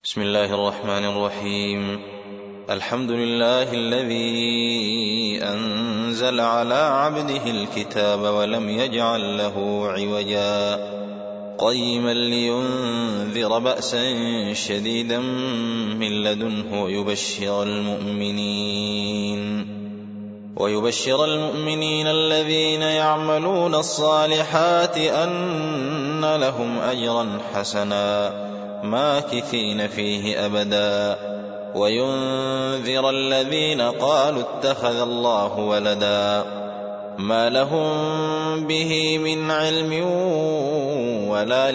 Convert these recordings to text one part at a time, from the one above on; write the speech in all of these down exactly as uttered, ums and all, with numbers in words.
بسم الله الرحمن الرحيم. الحمد لله الذي أنزل على عبده الكتاب ولم يجعل له عوجا قيما لينذر بأسا شديدا من لدنه ويبشر المؤمنين ويبشر المؤمنين الذين يعملون الصالحات أن لهم أجرا حسنا ماكثين فيه أبدا وينذر الذين قالوا اتخذ الله ولدا ما لهم به من علم ولا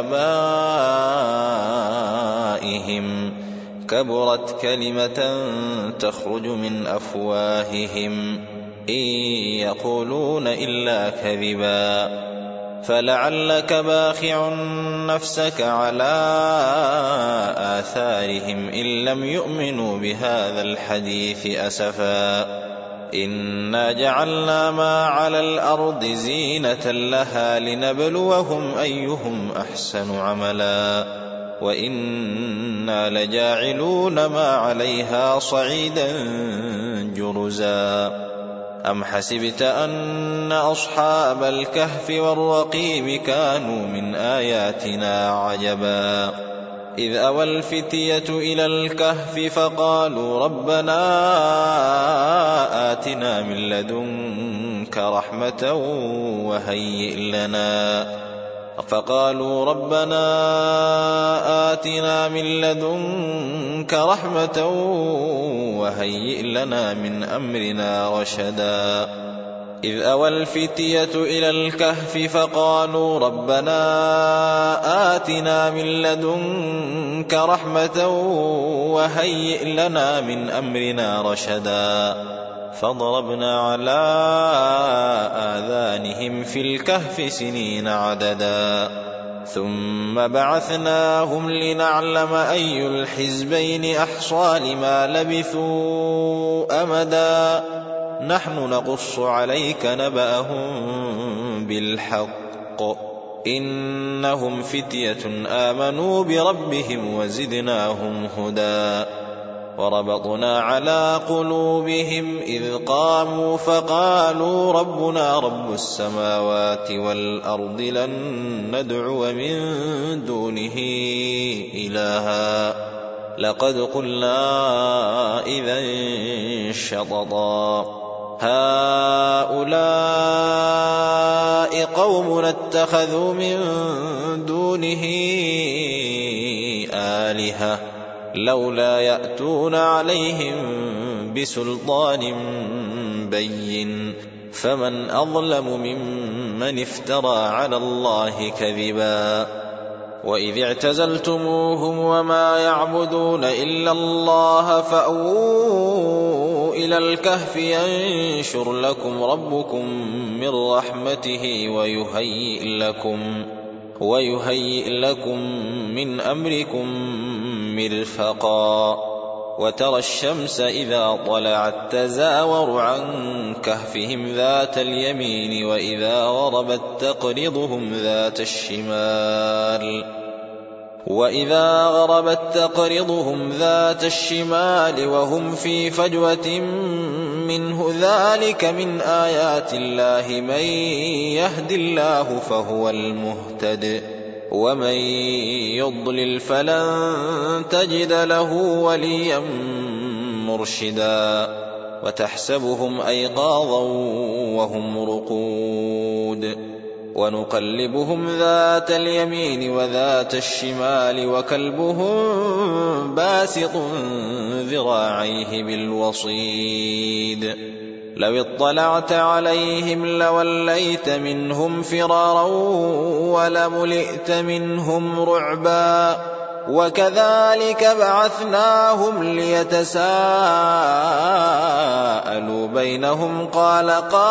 لآبائهم كبرت كلمة تخرج من أفواههم إن يقولون إلا كذبا فلعلك باخع نفسك على آثارهم إن لم يؤمنوا بهذا الحديث أسفا إنا جعلنا ما على الأرض زينة لها لنبلوهم أيهم أحسن عملا وإنا لجاعلون ما عليها صعيدا جرزا أم حسبت أن أصحاب الكهف والرقيم كانوا من آياتنا عجبا إذ أوى الفتية إلى الكهف فقالوا ربنا آتنا من لدنك رحمة وهيئ لنا فقالوا ربنا آتنا من لدنك رحمة وهيئ لنا من أمرنا رشدا إذ أوى الفتية إلى الكهف فقالوا ربنا آتنا من لدنك رحمة وهيئ لنا من أمرنا رشدا فضربنا على آذانهم في الكهف سنين عددا ثم بعثناهم لنعلم أي الحزبين أحصى لما لبثوا أمدا نحن نقص عليك نبأهم بالحق إنهم فتية آمنوا بربهم وزدناهم هدى وربطنا على قلوبهم إذ قاموا فقالوا ربنا رب السماوات والأرض لن ندعو من دونه إلها لقد قلنا إذا شططا هؤلاء قوم اتخذوا من دونه آلهة لولا يأتون عليهم بسلطان بين فمن أظلم ممن افترى على الله كذبا وإذ اعتزلتموهم وما يعبدون إلا الله فأووا إلى الكهف ينشر لكم ربكم من رحمته ويهيئ لكم ويهيئ لكم من أمركم مرفقا وترى الشمس إذا طلعت تزاور عن كهفهم ذات اليمين وإذا غربت تقرضهم ذات الشمال وإذا غربت تقرضهم ذات الشمال وهم في فجوة منه ذلك من آيات الله من يهد الله فهو المهتد ومن يضلل فلن تجد له وليا مرشدا وتحسبهم أيقاظا وهم رقود ونقلبهم ذات اليمين وذات الشمال وكلبهم باسط ذراعيه بالوصيد لو اطلعت عليهم لوليت منهم فرارا ولملئت منهم رعبا وكذلك بعثناهم ليتساءلوا بينهم قال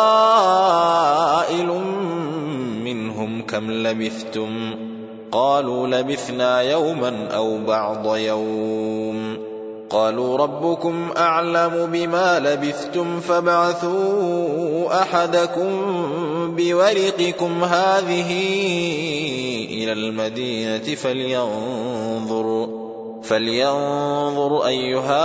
قائل منهم كم لبثتم قالوا لبثنا يوما أو بعض يوم قالوا ربكم أعلم بما لبثتم فابعثوا أحدكم بورقكم هذه إلى المدينة فلينظر فلينظر أيها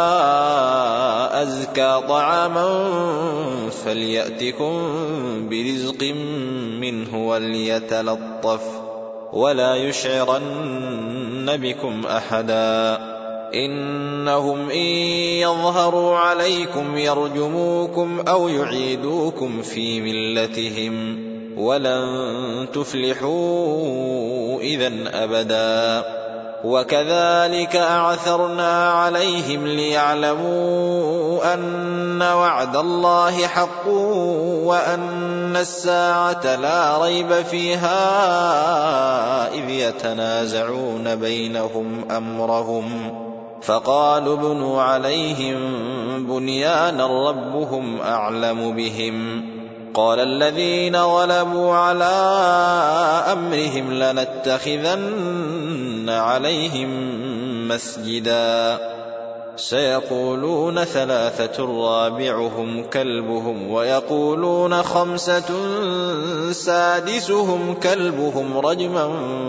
أزكى طعاما فليأتكم برزق منه وليتلطف ولا يشعرن بكم أحدا إنهم إن يظهروا عليكم يرجموكم أو يعيدوكم في ملتهم ولن تفلحوا إذن أبدا وكذلك أعثرنا عليهم ليعلموا أن وعد الله حق وأن الساعة لا ريب فيها إذ يتنازعون بينهم أمرهم فقالوا ابنوا عليهم بنيانا ربهم أعلم بهم قال الذين غلبوا على أمرهم لنتخذن عليهم مسجدا سيقولون ثلاثة رابعهم كلبهم ويقولون خمسة سادسهم كلبهم رجما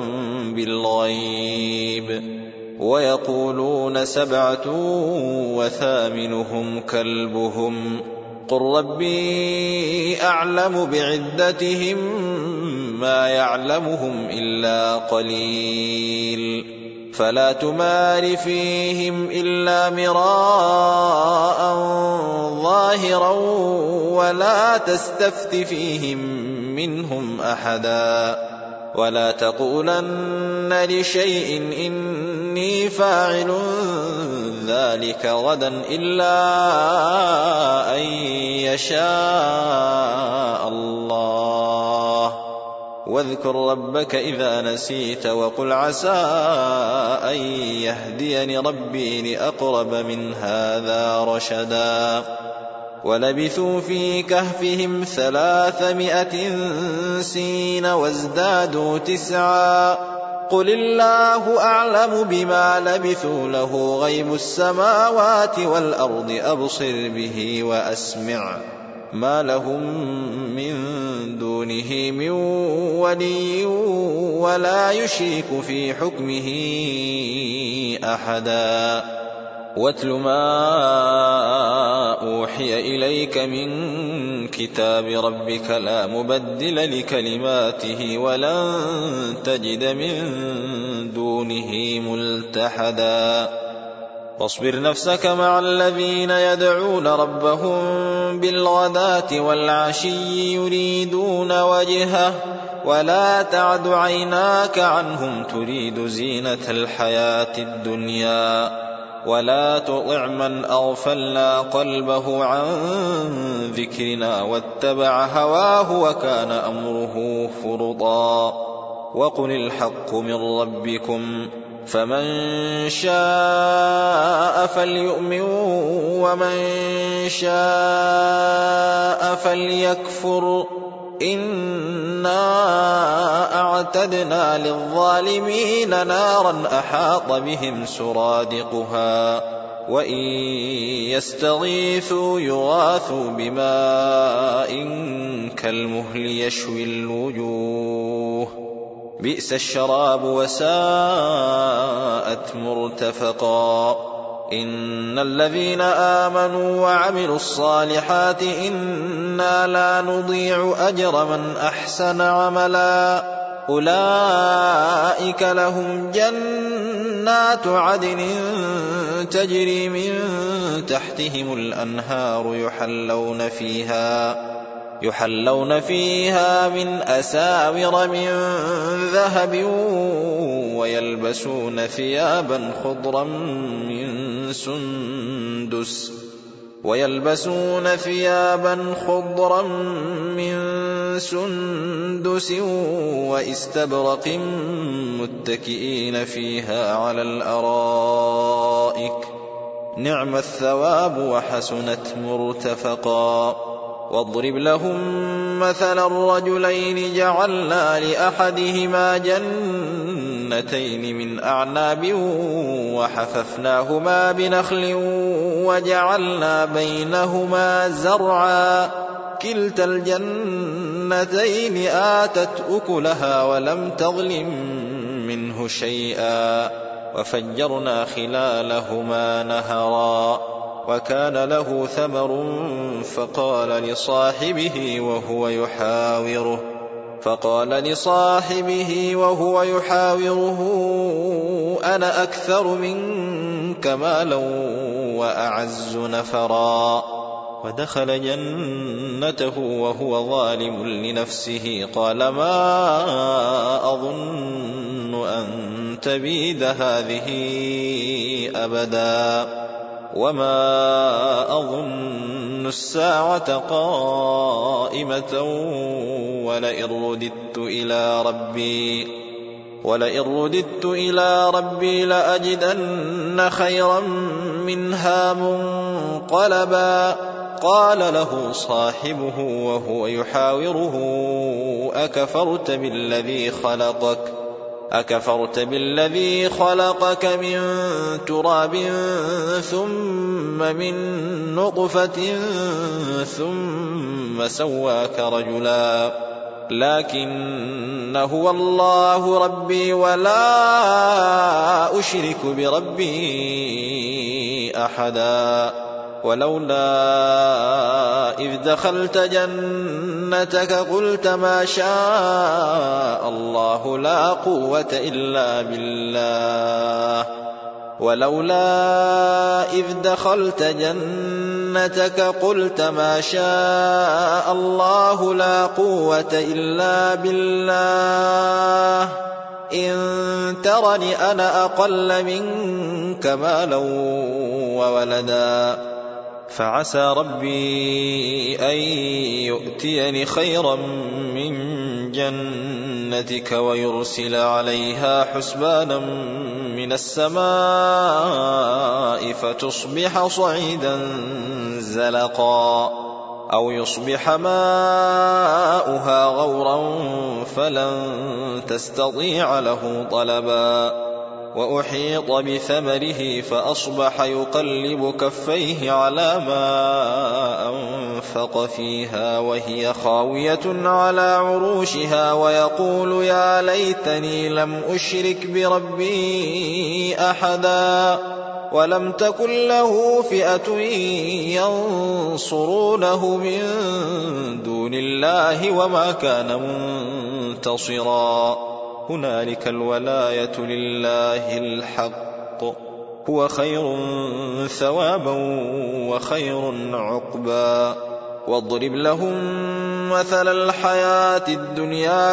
بالغيب ويقولون سبعة وثامنهم كلبهم قل ربي أعلم بعدتهم ما يعلمهم إلا قليل فلا تمار فيهم إلا مراء ظاهرا ولا تستفت فيهم منهم أحدا ولا تقولن لشيء إني فاعل ذلك غدا إلا أن يشاء الله واذكر ربك إذا نسيت وقل عسى أن يهديني ربي لأقرب من هذا رشدا ولبثوا في كهفهم ثلاثمائة سنين وازدادوا تسعا قل الله أعلم بما لبثوا له غيب السماوات والأرض أبصر به وأسمع ما لهم من دونه من ولي ولا يشرك في حكمه أحدا واتل ما أوحي إليك من كتاب ربك لا مبدل لكلماته ولن تجد من دونه ملتحدا واصبر نفسك مع الذين يدعون ربهم بالغداة والعشي يريدون وجهه ولا تعد عيناك عنهم تريد زينة الحياة الدنيا ولا تطع من أغفلنا قلبه عن ذكرنا واتبع هواه وكان أمره فرطا وقل الحق من ربكم فمن شاء فليؤمن ومن شاء فليكفر إنا أعتدنا للظالمين نارا أحاط بهم سرادقها وإن يستغيثوا يغاثوا بماء كالمهل يشوي الوجوه بئس الشراب وساءت مرتفقا إن الذين آمنوا وعملوا الصالحات إنا لا نضيع أجر من أحسن عملا أولئك لهم جنات عدن تجري من تحتهم الأنهار يحلون فيها يحلون فيها من أساور من ذهب ويلبسون ثيابا خضرا من سندس ويلبسون ثيابا خضرا من سندس واستبرق متكئين فيها على الأرائك نعم الثواب وحسنت مرتفقا واضرب لهم مثلا الرجلين جعلنا لأحدهما جنتين من أعناب وحففناهما بنخل وجعلنا بينهما زرعا كلتا الجنتين آتت أكلها ولم تظلم منه شيئا وفجرنا خلالهما نهرا وكان له ثمر فقال لصاحبه وهو يحاوره فقال لصاحبه وهو يحاوره أنا أكثر منك مالا وأعز نفرا ودخل جنته وهو ظالم لنفسه قال ما أظن أن تبيد هذه أبدا وما أظن الساعة قائمة ولئن رددت إلى ربي ولئن رددت إلى ربي لأجدن خيرا منها منقلبا قال له صاحبه وهو يحاوره أكفرت بالذي خلقك أكفرت بالذي خلقك من تراب ثم من نطفة ثم سواك رجلا لكن هو الله ربي ولا أشرك بربي أحدا ولولا إذ دخلت جنتك قلت ما شاء الله لا قوة إلا بالله ولولا إذ دخلت جنتك قلت ما شاء الله لا قوة إلا بالله إن ترني أنا أقل منك مالا وولدا فعسى ربي أن يؤتيني خيرا من جنتك ويرسل عليها حسبانا من السماء فتصبح صعيدا زلقا أو يصبح ماؤها غورا فلن تستطيع له طلبا وأحيط بثمره فأصبح يقلب كفيه على ما أنفق فيها وهي خاوية على عروشها ويقول يا ليتني لم أشرك بربي أحدا ولم تكن له فئة ينصرونه من دون الله وما كان منتصرا هنالك الولاية لله الحق هو خير ثوابا وخير عقبا واضرب لهم مثل الحياة الدنيا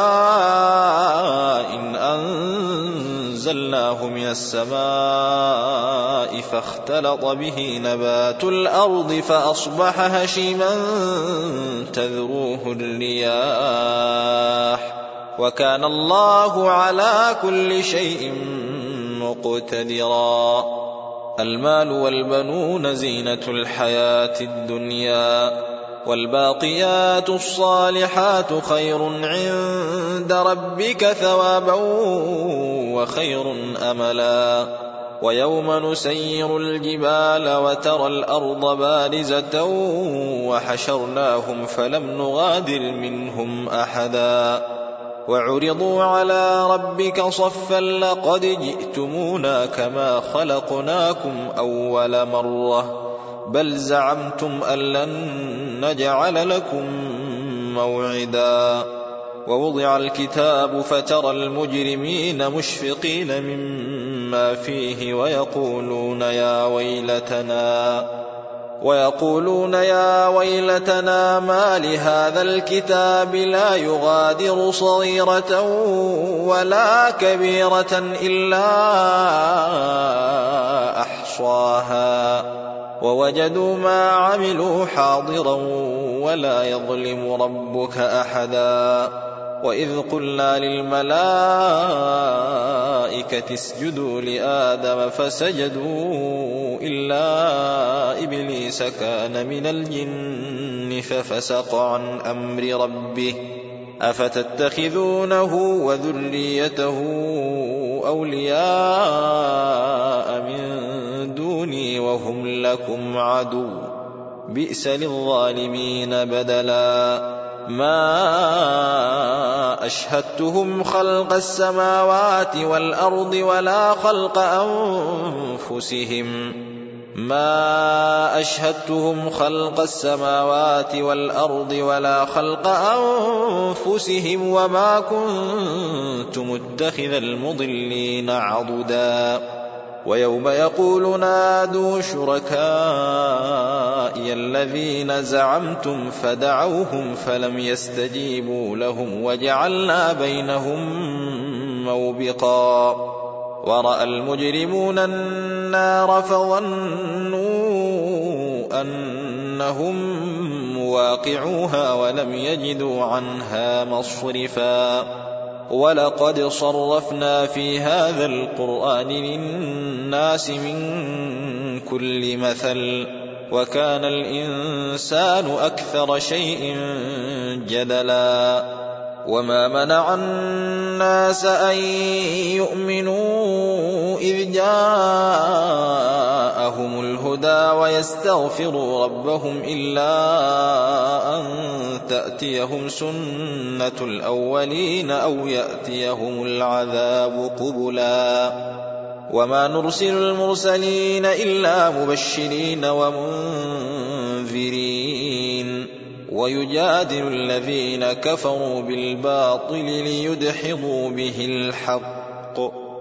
كماء إن أنزلناه من السماء فاختلط به نبات الأرض فأصبح هشيما تذروه الرياح وكان الله على كل شيء مقتدرا المال والبنون زينة الحياة الدنيا والباقيات الصالحات خير عند ربك ثوابا وخير أملا ويوم نسير الجبال وترى الأرض بارزة وحشرناهم فلم نغادر منهم أحدا وعرضوا على ربك صفا لقد جئتمونا كما خلقناكم أول مرة بل زعمتم أن لن نجعل لكم موعدا ووضع الكتاب فترى المجرمين مشفقين مما فيه ويقولون يا ويلتنا ويقولون يا ويلتنا ما لهذا الكتاب لا يغادر صغيرة ولا كبيرة إلا أحصاها ووجدوا ما عملوا حاضرا ولا يظلم ربك أحدا وإذ قلنا للملائكة اسجدوا لآدم فسجدوا إلا إبليس كان من الجن ففسق عن أمر ربه أفتتخذونه وذريته أولياء من دوني وهم لكم عدو بئس للظالمين بدلا ما أشهدتهم خلق السماوات والأرض ولا خلق أنفسهم ما أشهدتهم خلق السماوات والأرض ولا خلق أنفسهم وما كنت متخذ المضلين عضدا ويوم يقول نادوا شركائي الذين زعمتم فدعوهم فلم يستجيبوا لهم وجعلنا بينهم موبقا ورأى المجرمون النار فظنوا أنهم مواقعوها ولم يجدوا عنها مصرفا ولقد صرفنا في هذا القرآن للناس من كل مثل وكان الإنسان أكثر شيء جدلا وما منع الناس أن يؤمنوا إذ جاءهم الهدى ويستغفروا ربهم إلا أن تأتيهم سنة الأولين أو يأتيهم العذاب قبلا وما نرسل المرسلين إلا مبشرين ومنذرين ويجادل الذين كفروا بالباطل ليدحضوا به الحق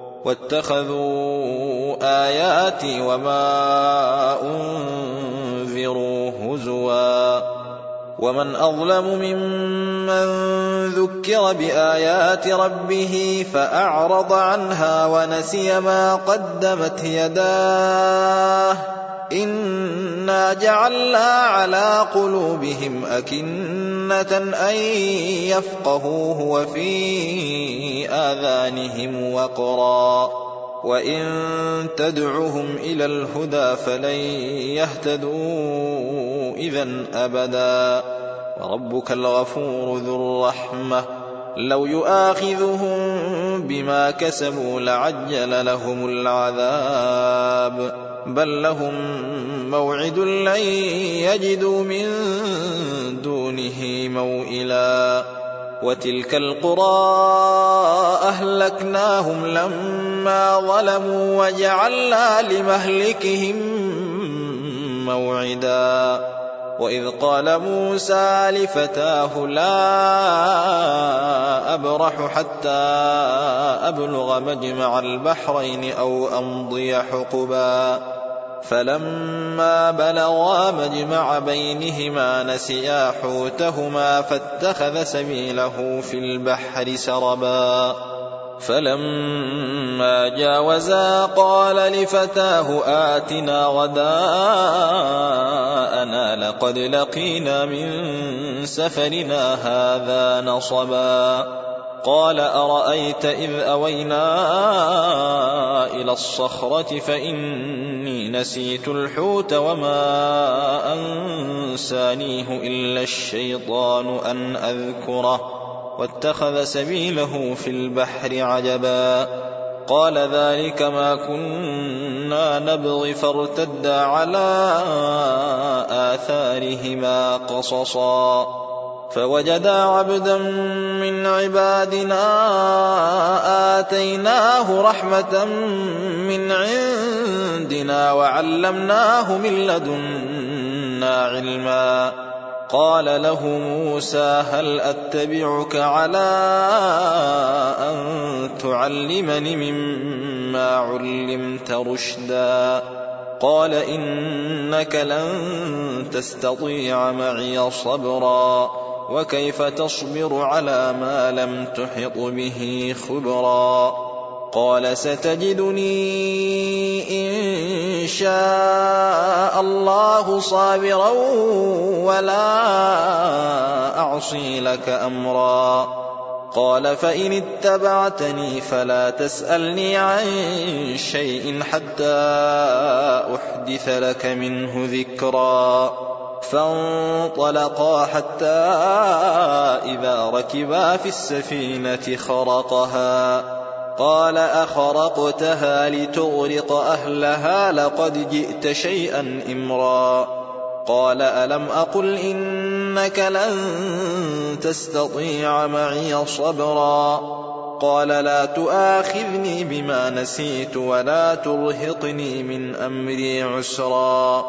واتخذوا آياتي وما أنذروا هزوا ومن أظلم ممن ذكر بآيات ربه فأعرض عنها ونسي ما قدمت يداه إنا جعلنا على قلوبهم أكنة أن يفقهوه وفي آذانهم وقرا وإن تدعهم إلى الهدى فلن يهتدوا إذن أبدا وربك الغفور ذو الرحمة لو يؤاخذهم بما كسبوا لعجل لهم العذاب بل لهم موعد لن يجدوا من دونه موئلا وتلك القرى أهلكناهم لما ظلموا وجعلنا لمهلكهم موعدا وإذ قال موسى لفتاه لا أبرح حتى أبلغ مجمع البحرين أو أمضي حقبا فلما بلغا مجمع بينهما نسيا حوتهما فاتخذ سبيله في البحر سربا فلما جاوزا قال لفتاه آتنا غداءنا لقد لقينا من سفرنا هذا نصبا قال أرأيت إذ أوينا إلى الصخرة فإني نسيت الحوت وما أنسانيه إلا الشيطان أن أذكره واتخذ سبيله في البحر عجبا قال ذلك ما كنا نبغي فارتدا على آثارهما قصصا فوجدا عبدا من عبادنا آتيناه رحمة من عندنا وعلمناه من لدنا علما قال له موسى هل أتبعك على أن تعلمني مما علمت رشدا قال إنك لن تستطيع معي صبرا وكيف تصبر على ما لم تحط به خبرا قال ستجدني إن شاء الله صابرا ولا أعصي لك أمرا قال فإن اتبعتني فلا تسألني عن شيء حتى أحدث لك منه ذكرا فانطلقا حتى إذا ركبا في السفينة خرقها قال أخرقتها لتغرق أهلها لقد جئت شيئا إمرا قال ألم أقل إنك لن تستطيع معي صبرا قال لا تؤاخذني بما نسيت ولا ترهقني من أمري عسرا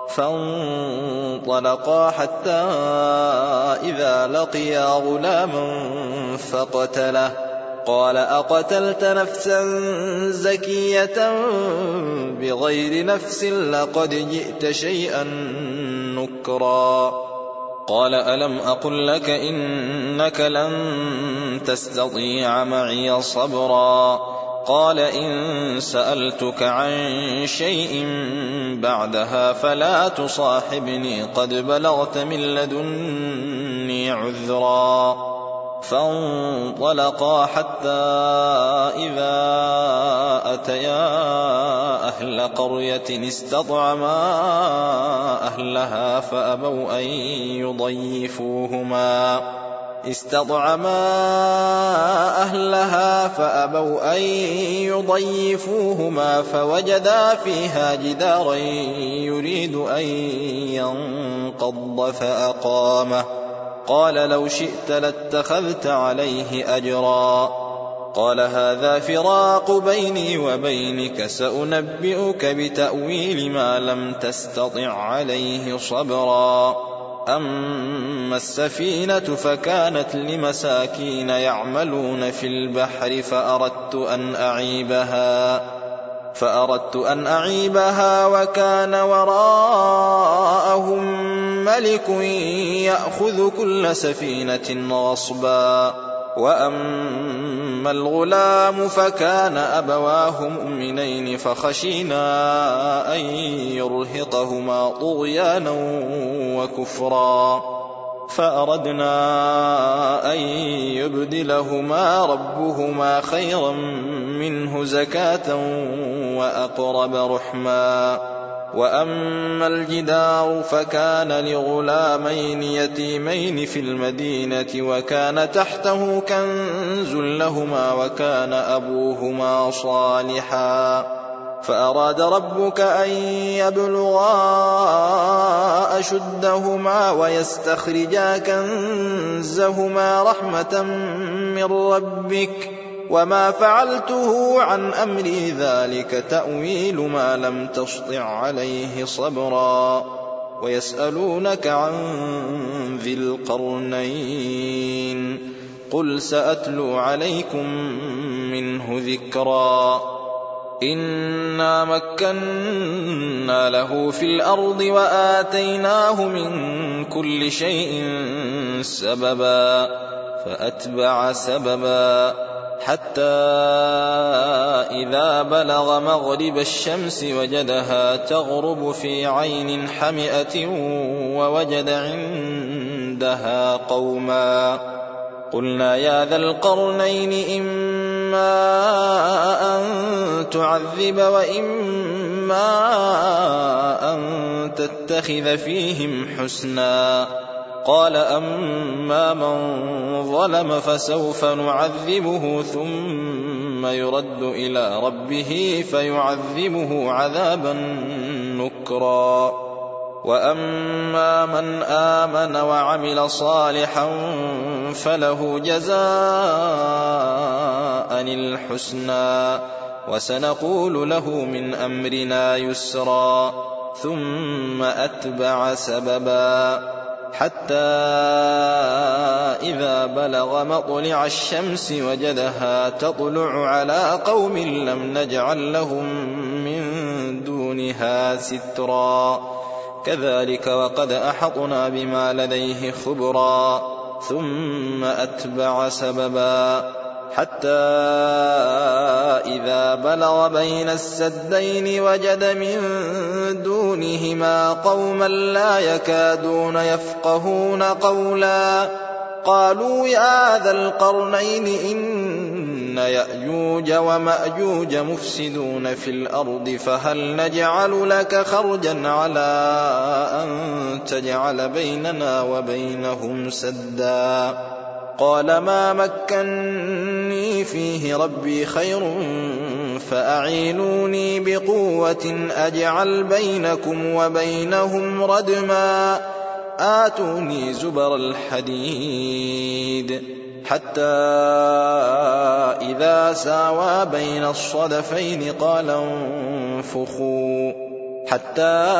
فانطلقا حتى إذا لقيا غلاما فقتله قال أقتلت نفسا زكية بغير نفس لقد جئت شيئا نكرا قال ألم أقل لك إنك لن تستطيع معي صبرا قال إن سألتك عن شيء بعدها فلا تصاحبني قد بلغت من لدني عذرا فانطلقا حتى إذا أتيا أهل قرية استطعما أهلها فأبوا أن يضيفوهما استطعما أهلها فأبوا أن يضيفوهما فوجدا فيها جدارا يريد أن ينقض فأقامه قال لو شئت لاتخذت عليه أجرا قال هذا فراق بيني وبينك سأنبئك بتأويل ما لم تستطع عليه صبرا أما السفينة فكانت لمساكين يعملون في البحر فأردت أن أعيبها فأردت أن أعيبها وكان وراءهم ملك يأخذ كل سفينة غصبا وأما الغلام فكان أبواه مؤمنين فخشينا أن يرهقهما طغيانا وكفرا فأردنا أن يبدلهما ربهما خيرا منه زكاة وأقرب رحما وأما الجدار فكان لغلامين يتيمين في المدينة وكان تحته كنز لهما وكان أبوهما صالحا فأراد ربك أن يبلغا أشدهما ويستخرجا كنزهما رحمة من ربك وما فعلته عن أمري ذلك تأويل ما لم تسطع عليه صبرا ويسألونك عن ذي القرنين قل سأتلو عليكم منه ذكرا إنا مكنا له في الأرض وآتيناه من كل شيء سببا فأتبع سببا حتى إذا بلغ مغرب الشمس وجدها تغرب في عين حمئة ووجد عندها قوما قلنا يا ذا القرنين إما أن تعذب وإما أن تتخذ فيهم حسنا قال أما من ظلم فسوف نعذبه ثم يرد إلى ربه فيعذبه عذابا نكرا وأما من آمن وعمل صالحا فله جزاء الحسنى وسنقول له من أمرنا يسرا ثم أتبع سببا حتى إذا بلغ مطلع الشمس وجدها تطلع على قوم لم نجعل لهم من دونها سترا كذلك وقد أحطنا بما لديه خبرا ثم أتبع سببا حتى إذا بلغ بين السدين وجد من دونهما قوما لا يكادون يفقهون قولا قالوا يا ذا القرنين إن يأجوج ومأجوج مفسدون في الأرض فهل نجعل لك خرجا على أن تجعل بيننا وبينهم سدا قال ما مكني فيه ربي خير فأعينوني بقوة أجعل بينكم وبينهم ردما آتوني زبر الحديد حتى إذا ساوى بين الصدفين قال انفخوا حتى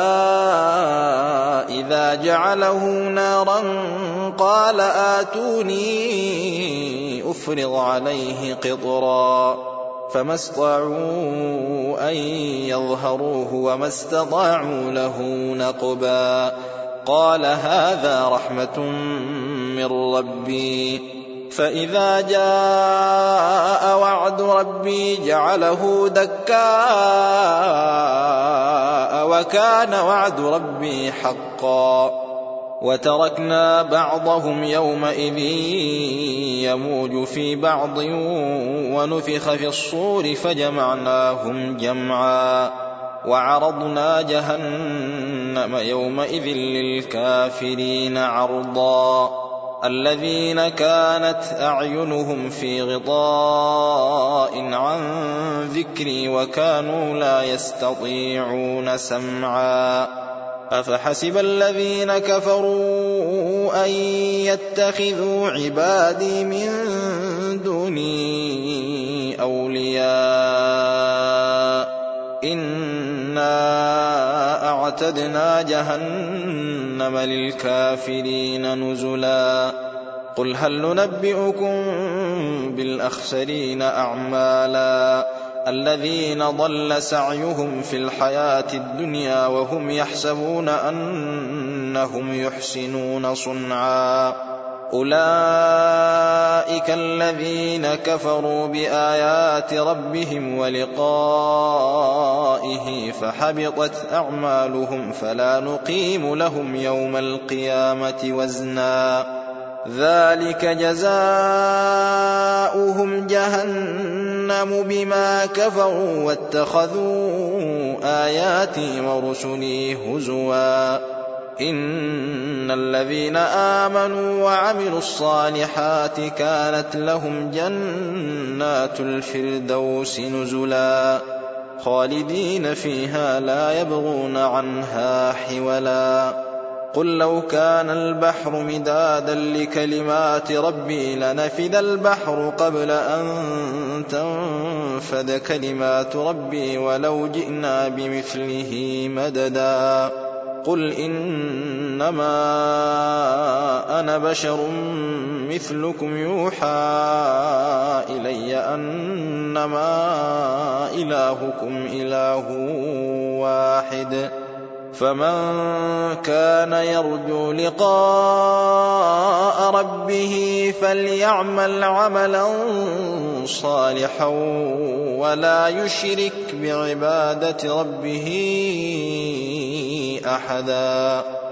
إذا جعله نارا قال آتوني أفرغ عليه قطرا فما استطاعوا أن يظهروه وما استطاعوا له نقبا قال هذا رحمة من ربي فإذا جاء وعد ربي جعله دكاء وكان وعد ربي حقا وتركنا بعضهم يومئذ يموج في بعض ونفخ في الصور فجمعناهم جمعا وعرضنا جهنم يومئذ للكافرين عرضا الذين كانت أعينهم في غطاء عن ذكري وكانوا لا يستطيعون سمعا أفحسب الذين كفروا أن يتخذوا عبادي من دوني أولياء إنا أعتدنا جهنم للكافرين نزلا قل هل ننبئكم بالأخسرين أعمالا الذين ضل سعيهم في الحياة الدنيا وهم يحسبون أنهم يحسنون صنعا أولئك الذين كفروا بآيات ربهم ولقائه فحبطت أعمالهم فلا نقيم لهم يوم القيامة وزنا ذلك جزاؤهم جهنم بما كفروا واتخذوا آياتي ورسلي هزوا إن الذين آمنوا وعملوا الصالحات كانت لهم جنات الفردوس نزلا خالدين فيها لا يبغون عنها حولا قل لو كان البحر مدادا لكلمات ربي لنفد البحر قبل أن تنفد كلمات ربي ولو جئنا بمثله مددا قل إنما أنا بشر مثلكم يوحى إلي أنما إلهكم إله واحد فمن كان يرجو لقاء ربه فليعمل عملا صالحا ولا يشرك بعبادة ربه أحدا